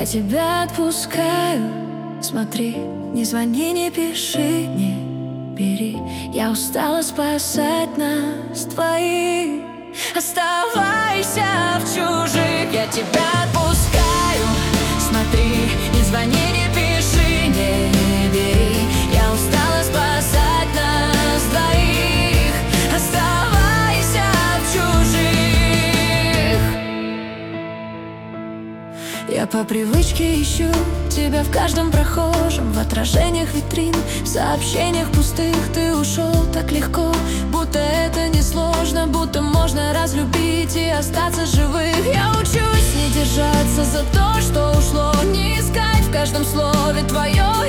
Я тебя отпускаю, смотри, не звони, не пиши, не бери. Я устала спасать нас двоих. Оставайся в чужих. Я тебя отпускаю, смотри, не звони, не пиши, не бери. Я устала спасать нас двоих. Оставайся в чужих. Я по привычке ищу тебя в каждом прохожем, в отражениях витрин, в сообщениях пустых. Ты ушел так легко, будто это несложно, будто можно разлюбить и остаться живых. Я учусь не держаться за то, что ушло, не искать в каждом слове твое